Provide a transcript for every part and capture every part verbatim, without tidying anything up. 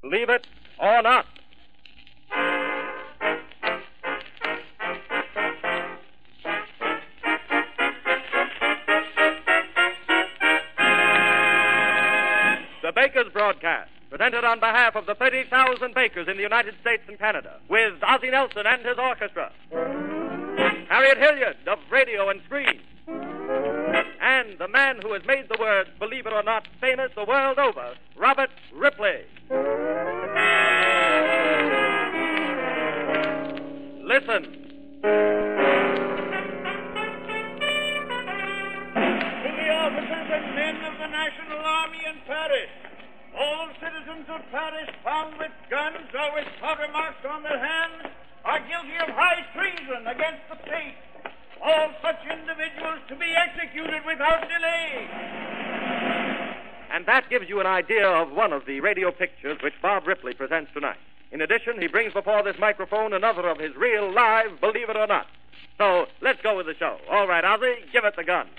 Believe it or not. The Baker's Broadcast, presented on behalf of the thirty thousand bakers in the United States and Canada, with Ozzie Nelson and his orchestra, Harriet Hilliard of radio and screen, and the man who has made the word, believe it or not, famous the world over, Robert Ripley. Listen. To the officers and men of the National Army in Paris, all citizens of Paris found with guns or with powder marks on their hands are guilty of high treason against the state. All such individuals to be executed without delay. And that gives you an idea of one of the radio pictures which Bob Ripley presents tonight. In addition, he brings before this microphone another of his real live, believe it or not. So, let's go with the show. All right, Ozzie, give it the gun.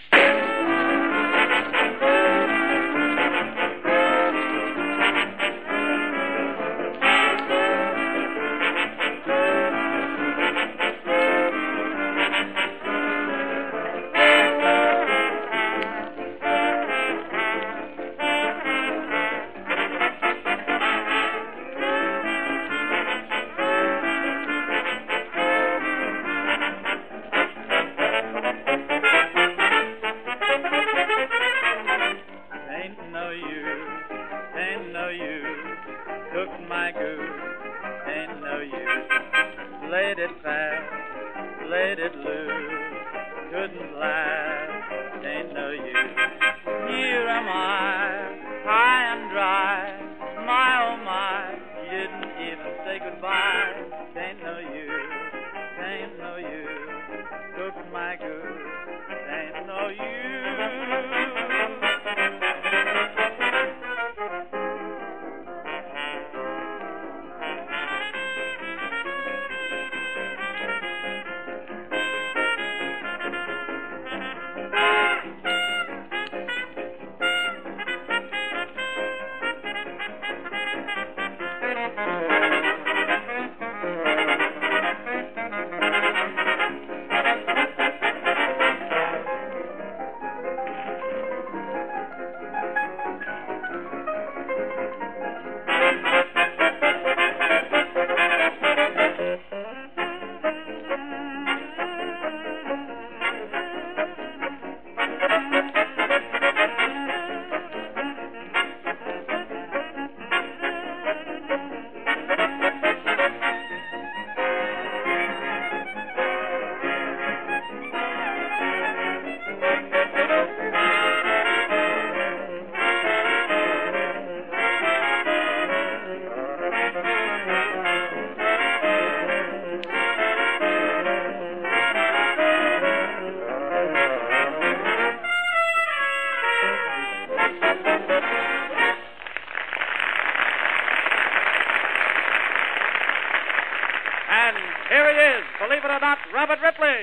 Believe it or not, Robert Ripley.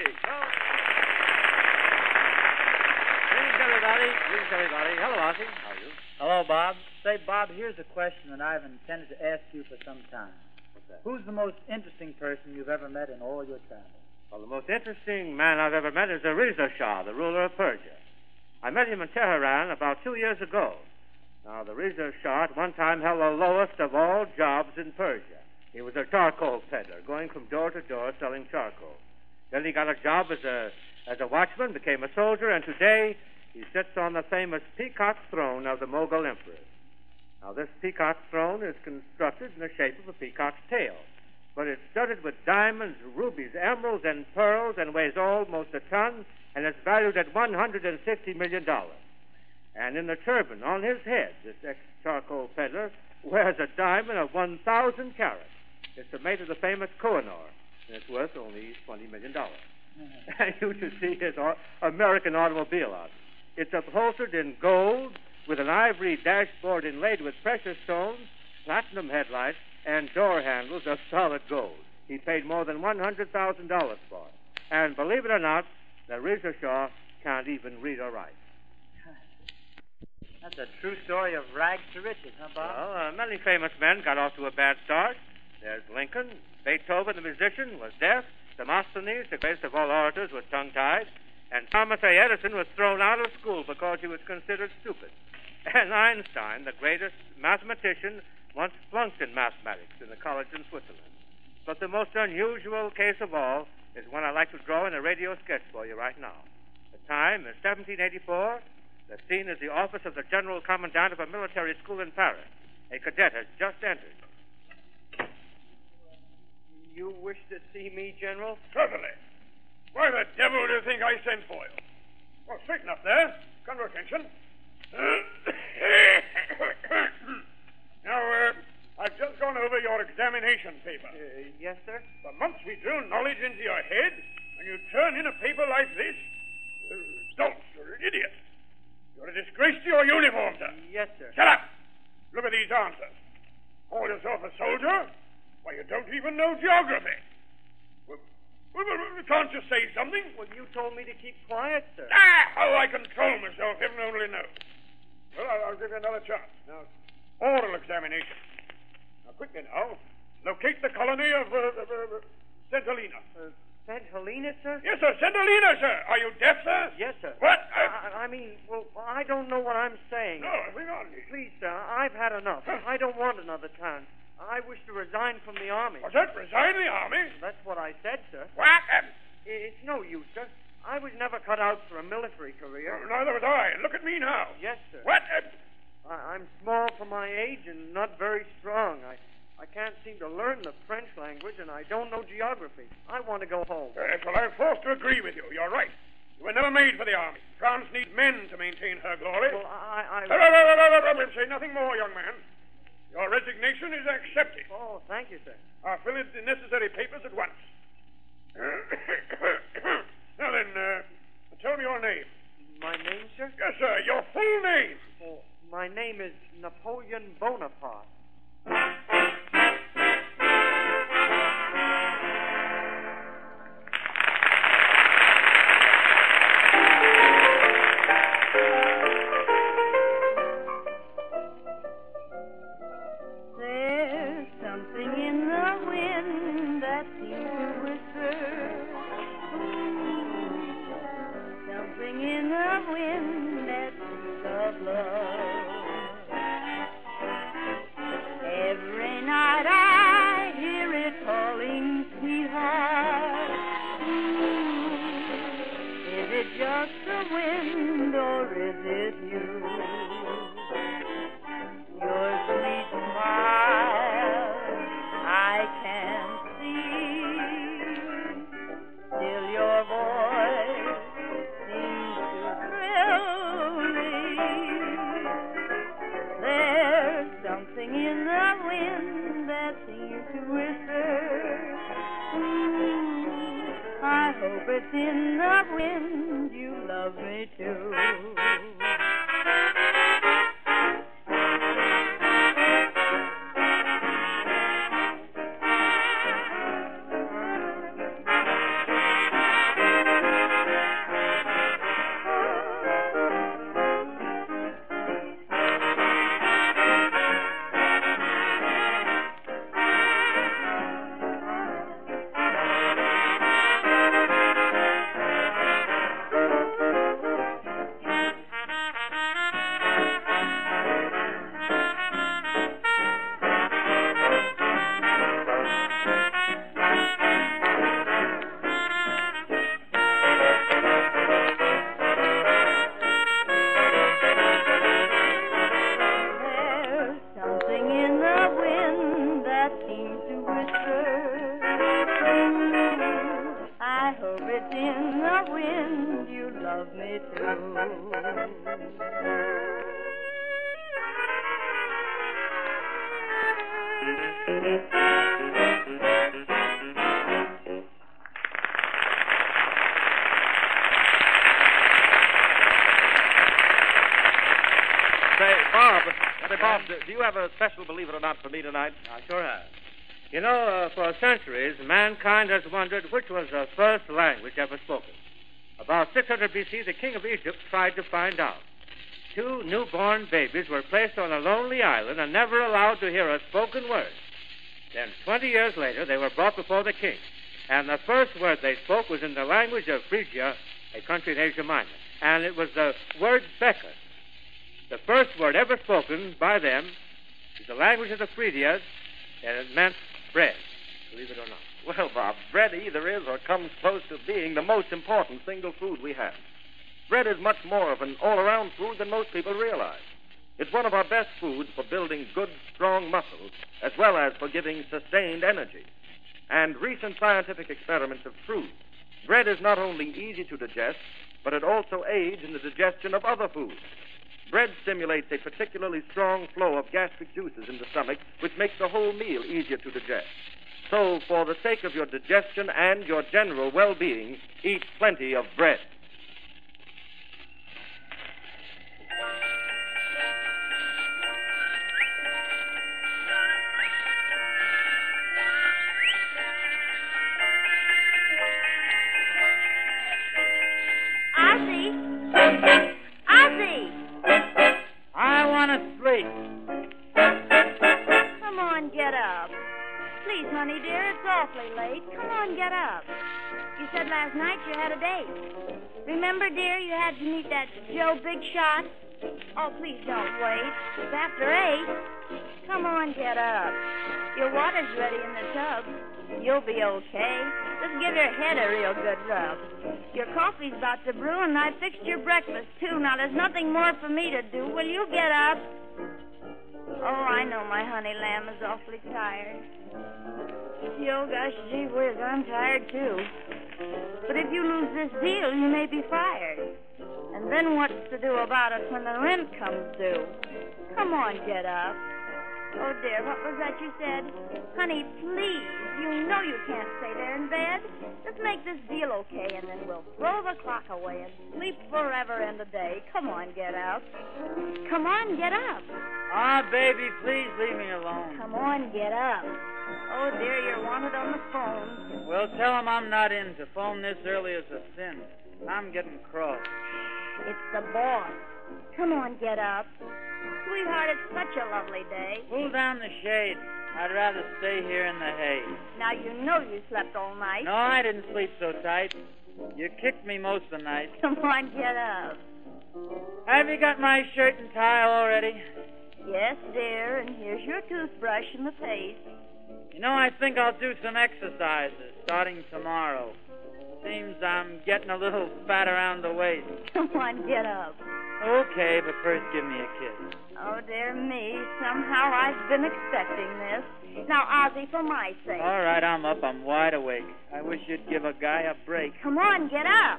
Greetings, everybody. Greetings, everybody. Hello, Ozzie. How are you? Hello, Bob. Say, Bob, here's a question that I've intended to ask you for some time. What's that? Who's the most interesting person you've ever met in all your travels? Well, the most interesting man I've ever met is the Reza Shah, the ruler of Persia. I met him in Tehran about two years ago. Now, the Reza Shah at one time held the lowest of all jobs in Persia. He was a charcoal peddler, going from door to door selling charcoal. Then he got a job as a as a watchman, became a soldier, and today he sits on the famous peacock throne of the Mughal emperors. Now, this peacock throne is constructed in the shape of a peacock's tail, but it's studded with diamonds, rubies, emeralds, and pearls, and weighs almost a ton, and it's valued at one hundred fifty million dollars. And in the turban on his head, this ex-charcoal peddler wears a diamond of one thousand carats. It's made of the famous Kohinoor, and it's worth only twenty million dollars. Mm-hmm. And you should see his au- American automobile on it. It's upholstered in gold with an ivory dashboard inlaid with precious stones, platinum headlights, and door handles of solid gold. He paid more than one hundred thousand dollars for it. And believe it or not, the Reza Shah can't even read or write. That's a true story of rags to riches, huh, Bob? Well, uh, many famous men got off to a bad start. There's Lincoln. Beethoven, the musician, was deaf. Demosthenes, the greatest of all orators, was tongue-tied. And Thomas A. Edison was thrown out of school because he was considered stupid. And Einstein, the greatest mathematician, once flunked in mathematics in the college in Switzerland. But the most unusual case of all is one I'd like to draw in a radio sketch for you right now. The time is seventeen eighty-four. The scene is the office of the General Commandant of a military school in Paris. A cadet has just entered. You wish to see me, General? Certainly. Why the devil do you think I sent for you? Well, straighten up there. Come to attention. Now, uh, I've just gone over your examination paper. Uh, yes, sir? For months we drill knowledge into your head, and you turn in a paper like this? Uh, don't. You're an idiot. You're a disgrace to your uniform, sir. Yes, sir. Shut up. Look at these answers. Call yourself a soldier? Why, you don't even know geography. Well, well, well, can't you say something? Well, you told me to keep quiet, sir. Ah, how I control myself, heaven only knows. Well, I'll, I'll give you another chance. Now, oral examination. Now, quickly now, locate the colony of uh, uh, uh, Saint Helena. Uh, Saint Helena, sir? Yes, sir, Saint Helena, sir. Are you deaf, sir? Yes, sir. What? I, I mean, well, I don't know what I'm saying. No, hang on. Please, sir, I've had enough. Huh? I don't want another chance. I wish to resign from the army. What's that? Resign the army? That's what I said, sir. What? Um, It's no use, sir. I was never cut out for a military career. neither was I. And look at me now. Yes, sir. What? Um, I, I'm small for my age and not very strong. I, I can't seem to learn the French language, and I don't know geography. I want to go home. Yes, well, I'm forced to agree with you. You're right. You were never made for the army. France needs men to maintain her glory. Well, I... I... Uh, uh, uh, uh, uh, Say nothing more, young man. Your resignation is accepted. Oh, thank you, sir. I'll fill in the necessary papers at once. Now then, uh, tell me your name. My name, sir? Yes, sir, your full name. Oh, my name is Napoleon Bonaparte. There's something in the wind that seems to whisper. Something in the wind that speaks of love. Every night I hear it calling, sweetheart. Is it just the wind or is it you? Your sweet smile I can see. Still your voice seems to thrill me. There's something in the wind that seems to whisper. Mm, I hope it's in the wind you love me too. Do you have a special believe it or not for me tonight? I sure have. You know, uh, for centuries, mankind has wondered which was the first language ever spoken. About six hundred B C, the king of Egypt tried to find out. two newborn babies were placed on a lonely island and never allowed to hear a spoken word. Then, twenty years later, they were brought before the king, and the first word they spoke was in the language of Phrygia, a country in Asia Minor, and it was the word Becker. The first word ever spoken by them is the language of the Phrygians, and it meant bread, believe it or not. Well, Bob, bread either is or comes close to being the most important single food we have. Bread is much more of an all-around food than most people realize. It's one of our best foods for building good, strong muscles, as well as for giving sustained energy. And recent scientific experiments have proved bread is not only easy to digest, but it also aids in the digestion of other foods. Bread stimulates a particularly strong flow of gastric juices in the stomach, which makes the whole meal easier to digest. So, for the sake of your digestion and your general well-being, eat plenty of bread. Ozzy! Ozzy! I want to sleep. Come on, get up. Please, honey dear, it's awfully late. Come on, get up. You said last night you had a date. Remember, dear, you had to meet that Joe Big Shot? Oh, please don't wait. It's after eight. Come on, get up. Your water's ready in the tub. You'll be okay. Just give your head a real good rub. Your coffee's about to brew, and I fixed your breakfast, too. Now, there's nothing more for me to do. Will you get up? Oh, I know my honey lamb is awfully tired. Oh, gosh, gee whiz, I'm tired, too. But if you lose this deal, you may be fired. And then what's to do about it when the rent comes due? Come on, get up. Oh, dear, what was that you said? Honey, please, you know you can't stay there in bed. Just make this deal okay, and then we'll throw the clock away and sleep forever and a day. Come on, get up. Come on, get up. Ah, baby, please leave me alone. Come on, get up. Oh, dear, you're wanted on the phone. Well, tell him I'm not in. To phone this early is a sin. I'm getting cross. It's the boss. Come on, get up. Sweetheart, it's such a lovely day. Pull down the shade. I'd rather stay here in the hay. Now, you know you slept all night. No, I didn't sleep so tight. You kicked me most of the night. Come on, get up. Have you got my shirt and tie already? Yes, dear, and here's your toothbrush and the paste. You know, I think I'll do some exercises starting tomorrow. Seems I'm getting a little fat around the waist. Come on, get up. Okay, but first give me a kiss. Oh, dear me. Somehow I've been expecting this. Now, Ozzy, for my sake. All right, I'm up. I'm wide awake. I wish you'd give a guy a break. Come on, get up.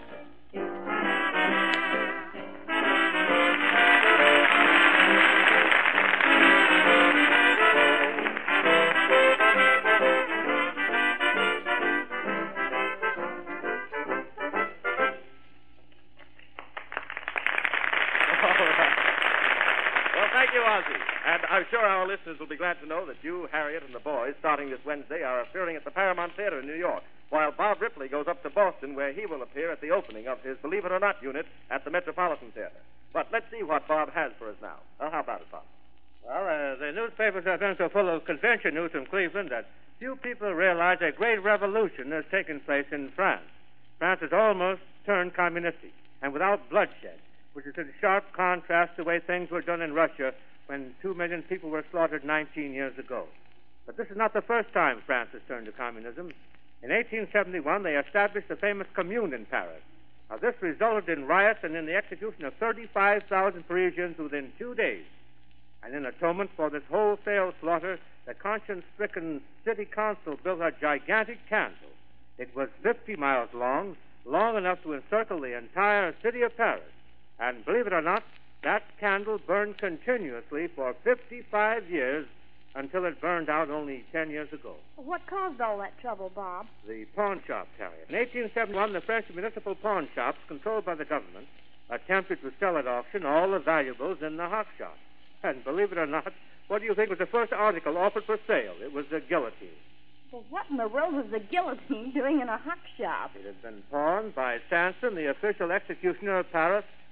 Thank you, Ozzy. And I'm sure our listeners will be glad to know that you, Harriet, and the boys, starting this Wednesday, are appearing at the Paramount Theater in New York, while Bob Ripley goes up to Boston, where he will appear at the opening of his Believe It or Not unit at the Metropolitan Theater. But let's see what Bob has for us now. Uh, how about it, Bob? Well, uh, the newspapers have been so full of convention news from Cleveland that few people realize a great revolution has taken place in France. France has almost turned communistic, and without bloodshed, which is in sharp contrast to the way things were done in Russia when two million people were slaughtered nineteen years ago. But this is not the first time France has turned to communism. In eighteen seventy-one, they established the famous Commune in Paris. Now, this resulted in riots and in the execution of thirty-five thousand Parisians within two days. And in atonement for this wholesale slaughter, the conscience-stricken city council built a gigantic candle. It was fifty miles long, long enough to encircle the entire city of Paris. And believe it or not, that candle burned continuously for fifty-five years until it burned out only ten years ago. What caused all that trouble, Bob? The pawn shop, Harriet. In eighteen seventy-one, the French municipal pawn shops, controlled by the government, attempted to sell at auction all the valuables in the hock shop. And believe it or not, what do you think was the first article offered for sale? It was the guillotine. Well, what in the world was the guillotine doing in a hock shop? It had been pawned by Sanson, the official executioner of Paris,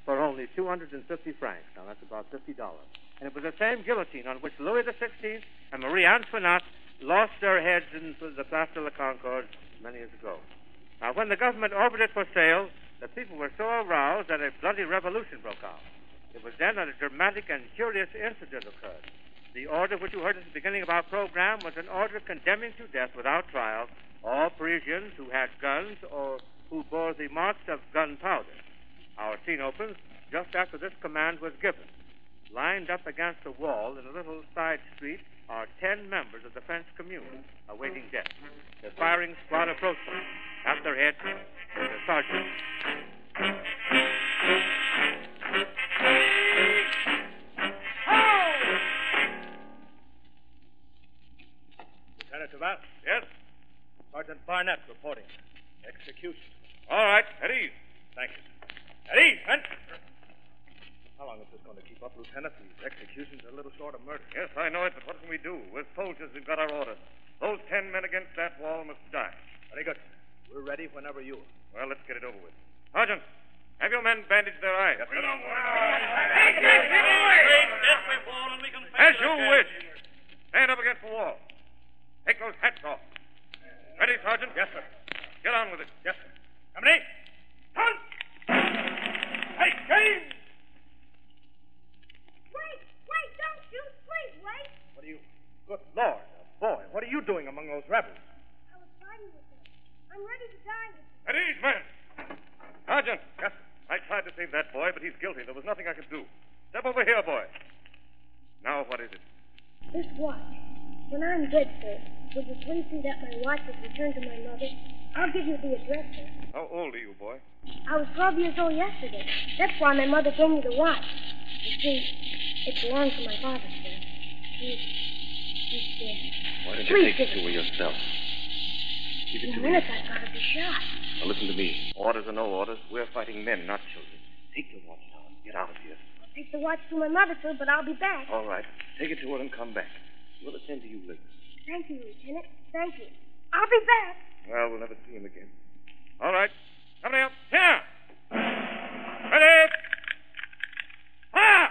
for only two hundred fifty francs. Now, that's about fifty dollars. And it was the same guillotine on which Louis the sixteenth and Marie Antoinette lost their heads in the Place de la Concorde many years ago. Now, when the government offered it for sale, the people were so aroused that a bloody revolution broke out. It was then that a dramatic and curious incident occurred. The order which you heard at the beginning of our program was an order condemning to death without trial all Parisians who had guns or who bore the marks of gunpowder. Our scene opens just after this command was given. Lined up against a wall in a little side street are ten members of the French Commune awaiting death. The firing squad approaches. At their head, the sergeant. Lieutenant Duval? Yes? Sergeant Barnett reporting. Execution. All right, at ease. Thank you. At ease, men. How long is this going to keep up, Lieutenant? These executions are a little short of murder. Yes, I know it, but what can we do? We're soldiers who've got our orders. Those ten men against that wall must die. Very good. We're ready whenever you are. Well, let's get it over with. Sergeant, have your men bandage their eyes. Yes, sir. As you wish. Stand up against the wall. Take those hats off. Ready, Sergeant? Yes, sir. Get on with it. Yes, sir. Company, hunt! Hey, game! Wait, wait, don't shoot, please, wait. What are you... Good Lord, boy, what are you doing among those rebels? I was fighting with them. I'm ready to die with them. At ease, men. Sergeant. Yes, sir. I tried to save that boy, but he's guilty. There was nothing I could do. Step over here, boy. Now, what is it? This watch. When I'm dead, sir, would you please see that my watch is returned to my mother? I'll give you the address, sir. How old are you, boy? I was twelve years old yesterday. That's why my mother gave me the watch. You see, it belonged to my father, sir. He's, he's dead. Why don't Please you take it to her yourself? Give it In to a me. minute, I've got to be shot. Now, listen to me. Orders or no orders, we're fighting men, not children. Take your watch now and get out of here. I'll take the watch to my mother, sir, but I'll be back. All right. Take it to her and come back. We'll attend to you later. Thank you, Lieutenant. Thank you. I'll be back. Well, we'll never see him again. All right. Company up. Here. Ready. Fire!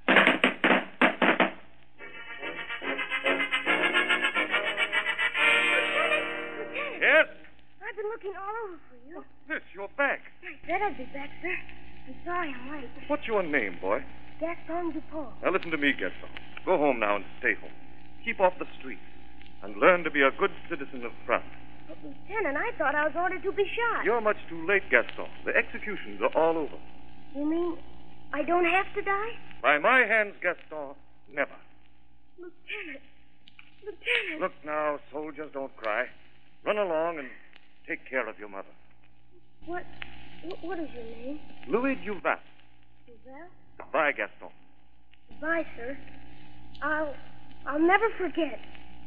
Lieutenant! Yes? I've been looking all over for you. What's this? You're back. I said I'd be back, sir. I'm sorry I'm late. What's your name, boy? Gaston Dupont. Now, listen to me, Gaston. Go home now and stay home. Keep off the streets and learn to be a good citizen of France. But, Lieutenant, I thought I was ordered to be shot. You're much too late, Gaston. The executions are all over. You mean I don't have to die? By my hands, Gaston, never. Lieutenant. Lieutenant. Look now, soldiers, don't cry. Run along and take care of your mother. What, what, what is your name? Louis Duval. Duval? Goodbye, Gaston. Goodbye, sir. I'll, I'll never forget.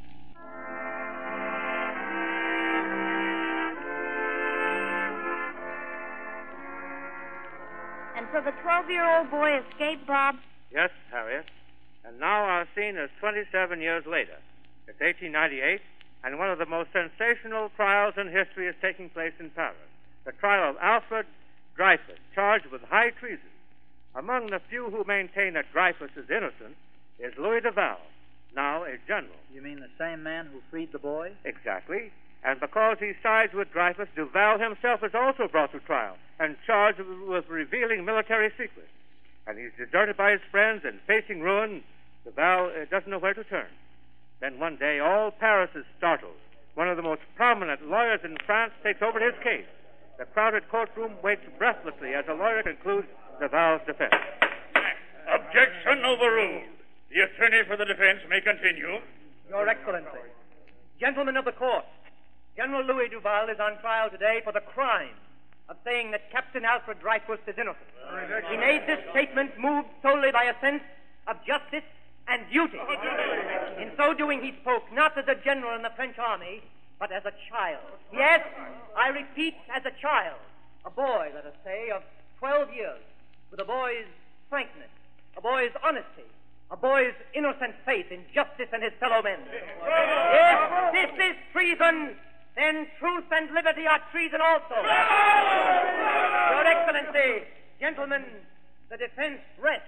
And so the twelve-year-old boy escaped, Bob? Yes, Harriet. And now our scene is twenty-seven years later. It's eighteen ninety-eight, and one of the most sensational trials in history is taking place in Paris. The trial of Alfred Dreyfus, charged with high treason. Among the few who maintain that Dreyfus is innocent is Louis Duval, now a general. You mean the same man who freed the boy? Exactly. And because he sides with Dreyfus, Duval himself is also brought to trial and charged with revealing military secrets. And he's deserted by his friends and facing ruin. Duval uh, doesn't know where to turn. Then one day, all Paris is startled. One of the most prominent lawyers in France takes over his case. The crowded courtroom waits breathlessly as a lawyer concludes Duval's defense. Objection overruled. The attorney for the defense may continue. Your Excellency, gentlemen of the court, General Louis Duval is on trial today for the crime of saying that Captain Alfred Dreyfus is innocent. He made this statement moved solely by a sense of justice and duty. In so doing, he spoke not as a general in the French army, but as a child. Yes, I repeat, as a child. A boy, let us say, of twelve years, with a boy's frankness, a boy's honesty, a boy's innocent faith in justice and his fellow men. If this is treason, then truth and liberty are treason also. Your Excellency, gentlemen, The defense rests.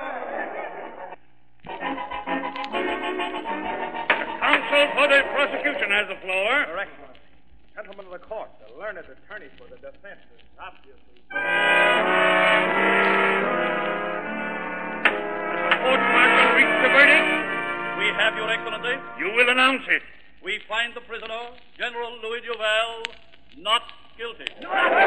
Counsel for the prosecution has the floor. Correct. Gentlemen of the court, the learned attorney for the defense is obviously... Court-martial reached the verdict. We have, Your Excellency. You will announce it. We find the prisoner, General Louis Duval, not guilty. Oh,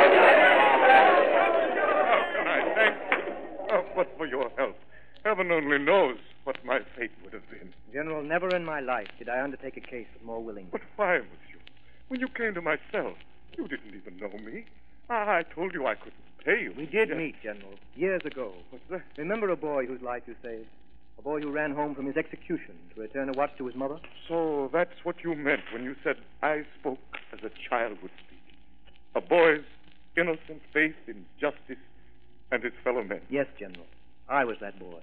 I thank you. Oh, but for your help. Heaven only knows what my fate would have been. General, never in my life did I undertake a case more willingly. But why, monsieur? When you came to my cell, you didn't even know me. I, I told you I couldn't pay you. We did Yes. meet, General, years ago. What's that? Remember a boy whose life you saved? A boy who ran home from his execution to return a watch to his mother? So that's what you meant when you said I spoke as a child would speak. A boy's innocent faith in justice and his fellow men. Yes, General. I was that boy.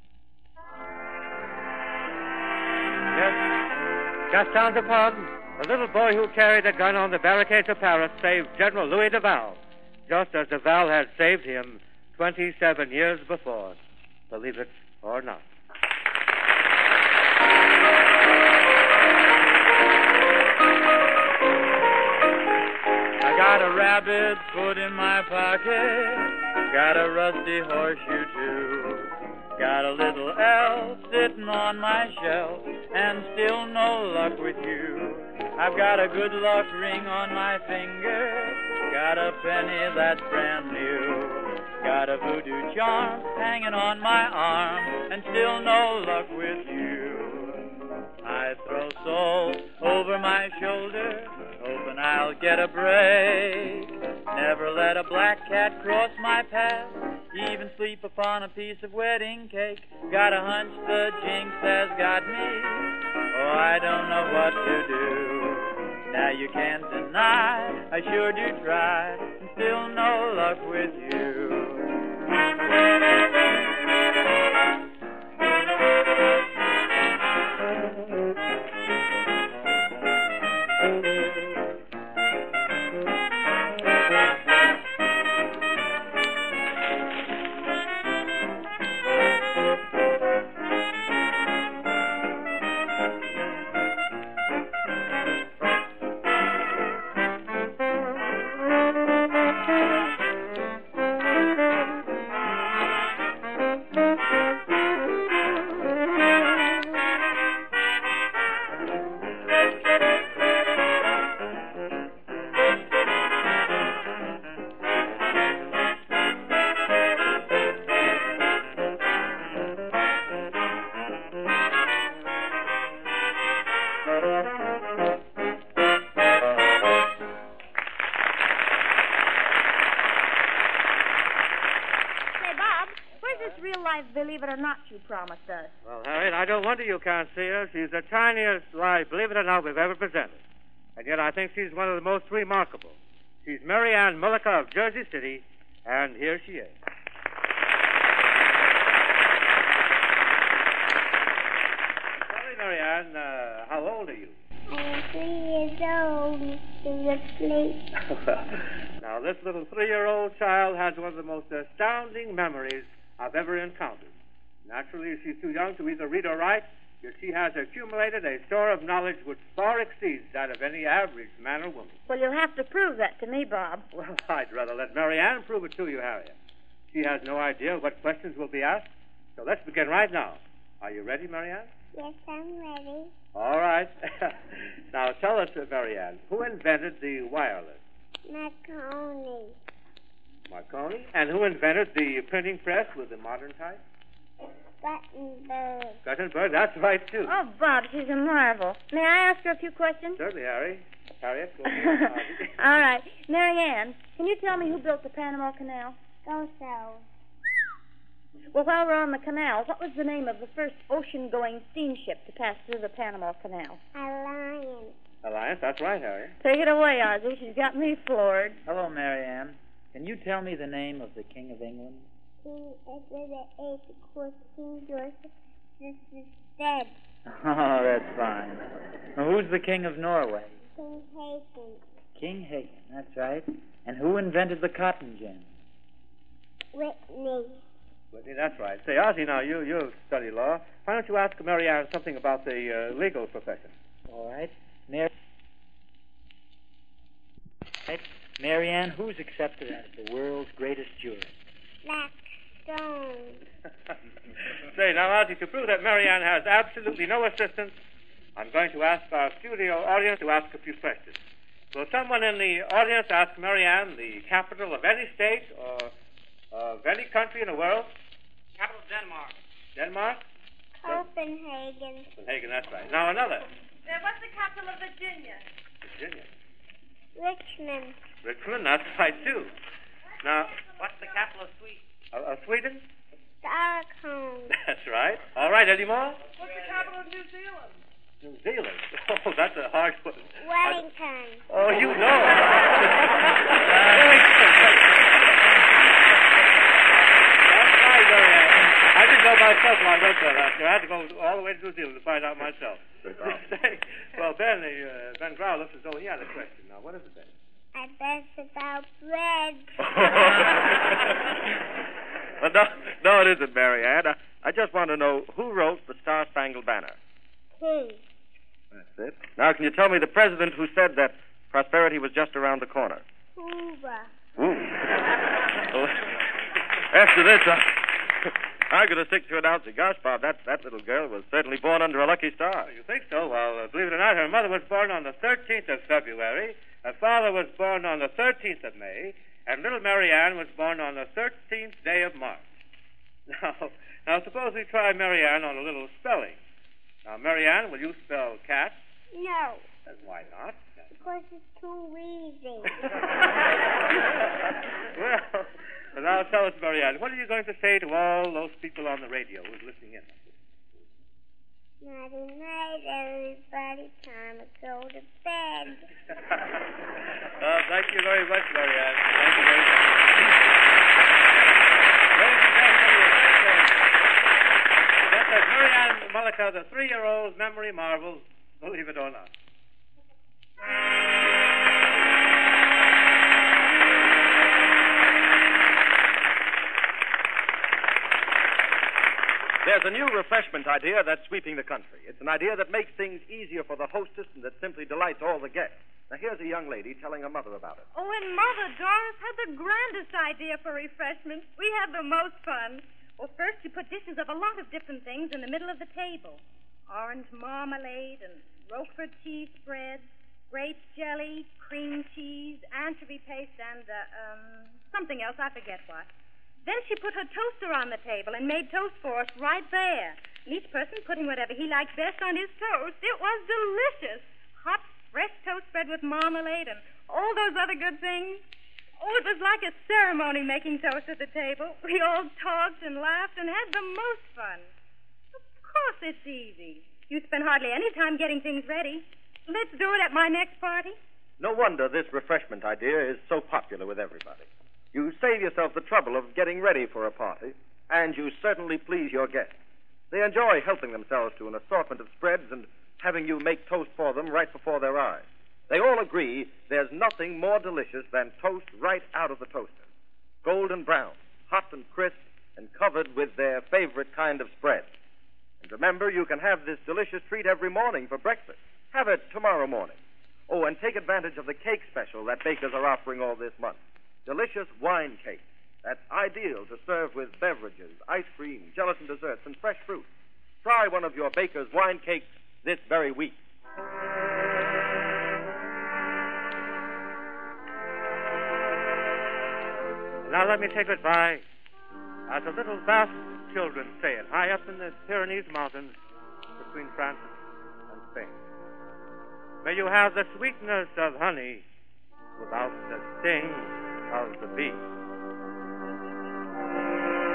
Yes. Gaston de Pardon, the little boy who carried a gun on the barricades of Paris, saved General Louis Duval, just as Duval had saved him twenty-seven years before. Believe it or not. I got a rabbit foot in my pocket, got a rusty horseshoe too, got a little elf sitting on my shelf, and still no luck with you. I've got a good luck ring on my finger, got a penny that's brand new, got a voodoo charm hanging on my arm, and still no luck with you. I throw salt over my shoulder, hoping I'll get a break. Never let a black cat cross my path, even sleep upon a piece of wedding cake. Got a hunch the jinx has got me, oh, I don't know what to do. Now you can't deny, I sure do try, and still no luck with you. Believe it or not, you promised us. Well, Harriet, I don't wonder you can't see her. She's the tiniest life, believe it or not, we've ever presented. And yet I think she's one of the most remarkable. She's Mary Ann Mullica of Jersey City, and here she is. Tell me, Mary Ann, uh, how old are you? I'm three years old, Mister Ripley. Now, this little three-year-old child has one of the most astounding memories I've ever encountered. Naturally, she's too young to either read or write, yet she has accumulated a store of knowledge which far exceeds that of any average man or woman. Well, you'll have to prove that to me, Bob. Well, I'd rather let Mary Ann prove it to you, Harriet. She has no idea what questions will be asked, so let's begin right now. Are you ready, Mary Ann? Yes, I'm ready. All right. Now, tell us, uh, Mary Ann, who invented the wireless? Marconi. Marconi. And who invented the printing press with the modern type? Gutenberg. Gutenberg, that's right, too. Oh, Bob, she's a marvel. May I ask her a few questions? Certainly, Harry. Harriet, go ahead. All right. Mary Ann, can you tell me who built the Panama Canal? Go so. Well, while we're on the canal, what was the name of the first ocean-going steamship to pass through the Panama Canal? Alliance. Alliance, that's right, Harry. Take it away, Ozzy. She's got me floored. Hello, Mary Ann. Can you tell me the name of the King of England? King Edward the Eighth, of course, King George. This is dead. Oh, that's fine. Now, who's the King of Norway? King Hagen. King Hagen, that's right. And who invented the cotton gin? Whitney. Whitney, that's right. Say, Ozzie, now, you, you study law. Why don't you ask Mary Ann something about the uh, legal profession? All right. Mary... Right. Mary Ann, who's accepted as the world's greatest jurist? Blackstone. Say, now, Ozzie, to prove that Mary Ann has absolutely no assistance, I'm going to ask our studio audience to ask a few questions. Will someone in the audience ask Mary Ann the capital of any state or of any country in the world? Capital of Denmark. Denmark? Copenhagen. Copenhagen, that's right. Now another. Then what's the capital of Virginia? Virginia. Richmond. Richmond, that's right, too. Now, what's the capital of Sweden? Uh, of Sweden? Stockholm. That's right. All right, any more? What's the capital of New Zealand? New Zealand. Oh, that's a hard one. Wellington. Oh, you know. I didn't know myself when I went there last year. I had to go all the way to New Zealand to find out myself. Well, Ben, uh, Ben Grau looks as though he had a question. Now, what is it, Ben? I bet it's about bread. Well, no, no, it isn't, Mary Ann. I, I just want to know who wrote the Star Spangled Banner. Who? That's it. Now, can you tell me the president who said that prosperity was just around the corner? Hoover. Ooh. Well, after this, I, I'm going to stick to announcing. Gosh, Bob, that, that little girl was certainly born under a lucky star. Oh, you think so? Well, uh, believe it or not, her mother was born on the thirteenth of February. Her father was born on the thirteenth of May. And little Mary Ann was born on the thirteenth day of March. Now, now suppose we try Mary Ann on a little spelling. Now, Mary Ann, will you spell cat? No. And why not? Because it's too easy. Well, well, now tell us, Mary Ann, what are you going to say to all those people on the radio who's listening in? Nighty night, everybody. Time to go to bed. Well, thank you very much, Mary Ann. Thank you very much. Ladies and gentlemen, that was Mary Ann Mullica, the three-year-old memory marvel, believe it or not. There's a new refreshment idea that's sweeping the country. It's an idea that makes things easier for the hostess and that simply delights all the guests. Now, here's a young lady telling her mother about it. Oh, and Mother, Doris had the grandest idea for refreshment. We had the most fun. Well, first you put dishes of a lot of different things in the middle of the table. Orange marmalade and Roquefort cheese spread, grape jelly, cream cheese, anchovy paste, and uh, um, something else. I forget what. Then she put her toaster on the table and made toast for us right there. And each person putting whatever he liked best on his toast. It was delicious. Hot, fresh toast spread with marmalade and all those other good things. Oh, it was like a ceremony making toast at the table. We all talked and laughed and had the most fun. Of course it's easy. You spend hardly any time getting things ready. Let's do it at my next party. No wonder this refreshment idea is so popular with everybody. You save yourself the trouble of getting ready for a party, and you certainly please your guests. They enjoy helping themselves to an assortment of spreads and having you make toast for them right before their eyes. They all agree there's nothing more delicious than toast right out of the toaster. Golden brown, hot and crisp, and covered with their favorite kind of spread. And remember, you can have this delicious treat every morning for breakfast. Have it tomorrow morning. Oh, and take advantage of the cake special that bakers are offering all this month. Delicious wine cake. That's ideal to serve with beverages, ice cream, gelatin desserts, and fresh fruit. Try one of your baker's wine cakes this very week. Now let me say goodbye. As the little Basque children say it, high up in the Pyrenees mountains between France and Spain. May you have the sweetness of honey without the sting of the bee.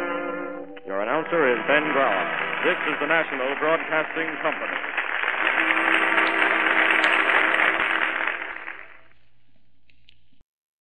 Your announcer is Ben Grau. This is the National Broadcasting Company.